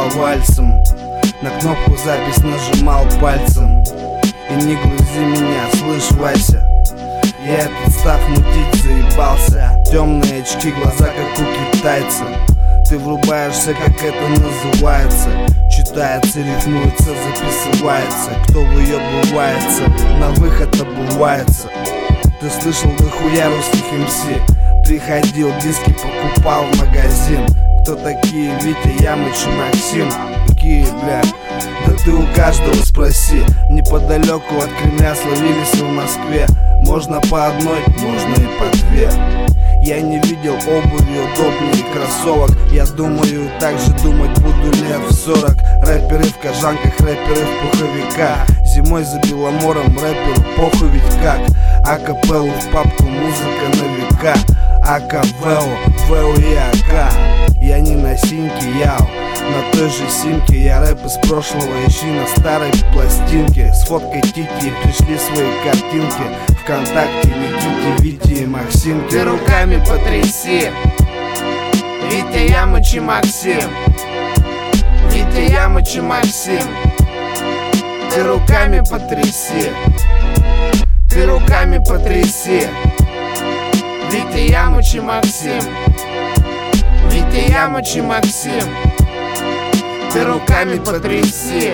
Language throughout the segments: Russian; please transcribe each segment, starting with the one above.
вальсом. На кнопку запись нажимал пальцем. И не грузи меня, слышь, Вася, я этот став мутить заебался. Темные очки, глаза как у китайца. Ты врубаешься, как это называется. Читается, рифмуется, записывается. Кто выебывается, на выход обувается. Ты слышал дохуя русских МС. Приходил, диски покупал в магазин. Кто такие Витя, Ямыч и Максим? Какие, бля? Да ты у каждого спроси. Неподалеку от Кремля словились в Москве. Можно по одной, можно и по две. Я не видел обуви удобнее кроссовок. Я думаю, так же думать буду лет в 40. Рэперы в кожанках, рэперы в пуховиках. Зимой за Беломором рэперу похуй ведь как. Акапеллу в папку, музыка на века. АК-ВЭО, ВЭО и АК. Я не на синьке, яу, на той же симке. Я рэп из прошлого, ищи на старой пластинке. С фоткой Тити пришли свои картинки. ВКонтакте Никите, Вите и Максимке. Ты руками потряси, Витя, Ямыч и Максим. Витя, Ямыч и Максим. Ты руками потряси, ты руками потряси, Витя, Ямыч и Максим. Витя, Ямыч и Максим. Ты руками потряси.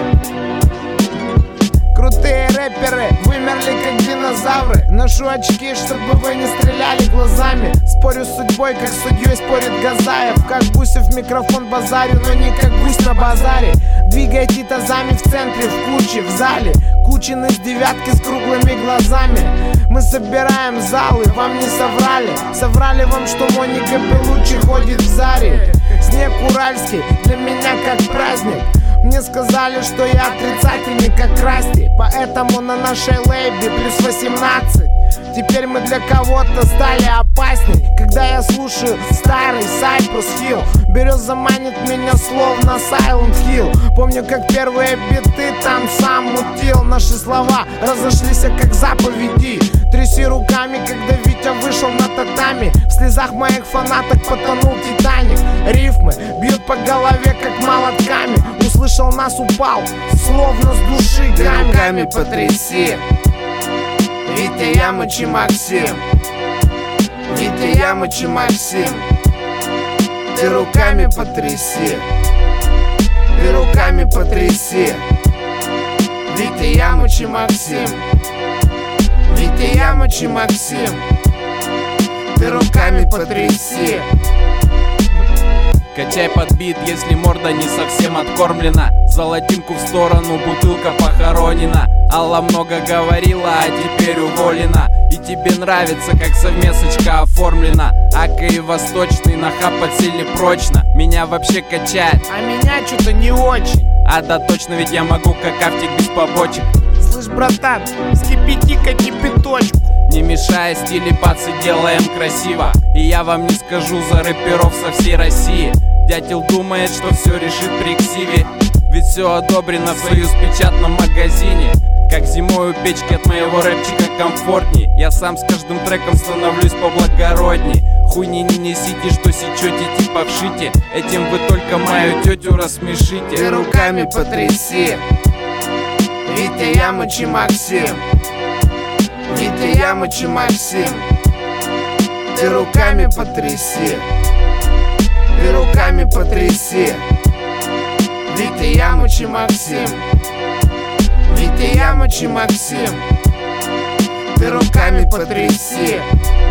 Крутые рэперы вымерли как динозавры. Ношу очки, чтобы вы не стреляли глазами. Спорю с судьбой, как с судьей спорит Газаев. Как гуся в микрофон базарю, но не как гусь на базаре. Двигайте тазами в центре, в куче, в зале. Кучин из девятки с круглыми глазами. Мы собираем залы, вам не соврали. Соврали вам, что Моника Белуччи ходит в Заре. Снег уральский для меня как праздник. Мне сказали, что я отрицательный, как Расти. Поэтому на нашей лейбе плюс 18. Теперь мы для кого-то стали опасней. Когда я слушаю старый Cypress Hill, береза манит меня словно Silent Hill. Помню, как первые биты там сам мутил. Наши слова разошлись, как заповеди. Тряси руками, когда Витя вышел на татами. В слезах моих фанаток потонул Титаник. Рифмы бьют по голове, как молотками. Услышал нас, упал, словно с души камень. Ты руками потряси, Витя, Ямыч и Максим. Витя, Ямыч и Максим. Ты руками потряси, ты руками потряси, Витя, Ямыч и Максим. Витя, Ямыч и Максим. Ты руками потряси. Качай под бит, если морда не совсем откормлена. Золотинку в сторону, бутылка похоронена. Алла много говорила, а теперь уволена. И тебе нравится, как совместочка оформлена. Ака и Восточный нахапать сильно прочно. Меня вообще качает, а меня что-то не очень. А да точно, ведь я могу как автик без побочек. Слышь, братан, вскипяти-ка кипяточку. Не мешая стилипаться, делаем красиво. И я вам не скажу за рэперов со всей России. Дятел думает, что все решит при ксиве. Ведь все одобрено в союз печатном магазине. Как зимой у печки от моего рэпчика комфортней. Я сам с каждым треком становлюсь поблагородней. Хуйни не несите, что сечете типа вшите. Этим вы только мою тетю рассмешите. Ты руками потряси, Витя, Ямыч и Максим. Витя, Ямыч и Максим. Ты руками потряси, ты руками потряси, Витя, Ямыч и Максим. Витя, Ямыч и Максим. Ты руками потряси.